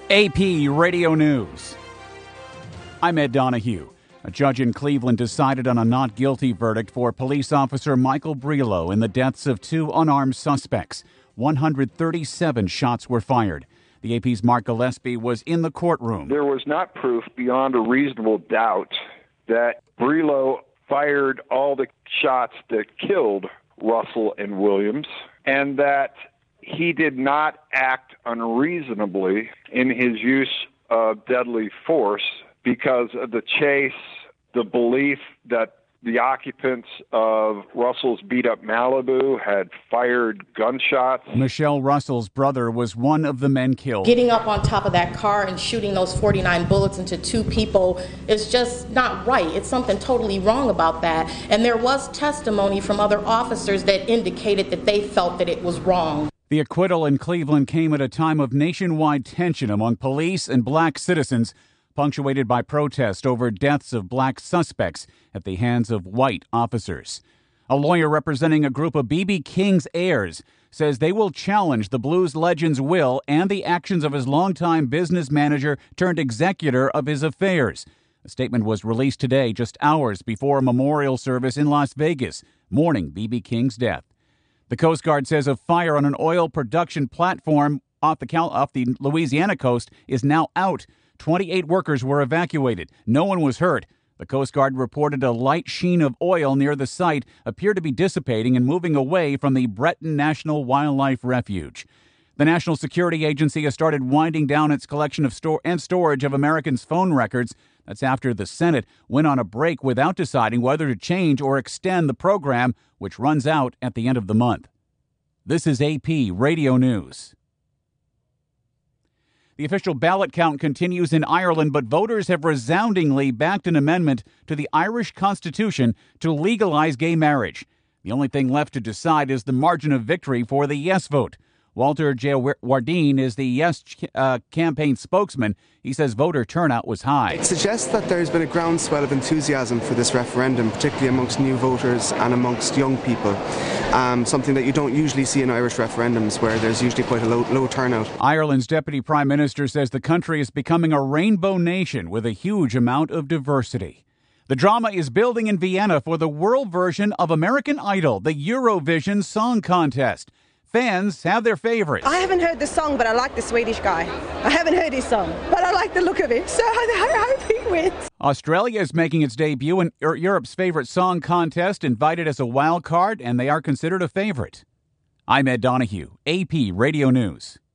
AP Radio News. I'm Ed Donahue. A judge in Cleveland decided on a not guilty verdict for police officer Michael Brillo in the deaths of two unarmed suspects. 137 shots were fired. The AP's Mark Gillespie was in the courtroom. There was not proof beyond a reasonable doubt that Brillo fired all the shots that killed Russell and Williams, and that he did not act unreasonably in his use of deadly force because of the chase, the belief that the occupants of Russell's beat-up Malibu had fired gunshots. Michelle Russell's brother was one of the men killed. Getting up on top of that car and shooting those 49 bullets into two people is just not right. It's something totally wrong about that. And there was testimony from other officers that indicated that they felt that it was wrong. The acquittal in Cleveland came at a time of nationwide tension among police and black citizens, punctuated by protest over deaths of black suspects at the hands of white officers. A lawyer representing a group of B.B. King's heirs says they will challenge the blues legend's will and the actions of his longtime business manager turned executor of his affairs. A statement was released today, just hours before a memorial service in Las Vegas, mourning B.B. King's death. The Coast Guard says a fire on an oil production platform off the Louisiana coast is now out. 28 workers were evacuated. No one was hurt. The Coast Guard reported a light sheen of oil near the site appeared to be dissipating and moving away from the Breton National Wildlife Refuge. The National Security Agency has started winding down its collection of storage of Americans' phone records. That's after the Senate went on a break without deciding whether to change or extend the program, which runs out at the end of the month. This is AP Radio News. The official ballot count continues in Ireland, but voters have resoundingly backed an amendment to the Irish Constitution to legalize gay marriage. The only thing left to decide is the margin of victory for the yes vote. Walter Jardine is the Yes campaign spokesman. He says voter turnout was high. It suggests that there's been a groundswell of enthusiasm for this referendum, particularly amongst new voters and amongst young people. Something that you don't usually see in Irish referendums, where there's usually quite a low turnout. Ireland's Deputy Prime Minister says the country is becoming a rainbow nation with a huge amount of diversity. The drama is building in Vienna for the world version of American Idol, the Eurovision Song Contest. Fans have their favorites. I haven't heard the song, but I like the Swedish guy. I haven't heard his song, but I like the look of it, so I hope he wins. Australia is making its debut in Europe's favorite song contest, invited as a wild card, and they are considered a favorite. I'm Ed Donahue, AP Radio News.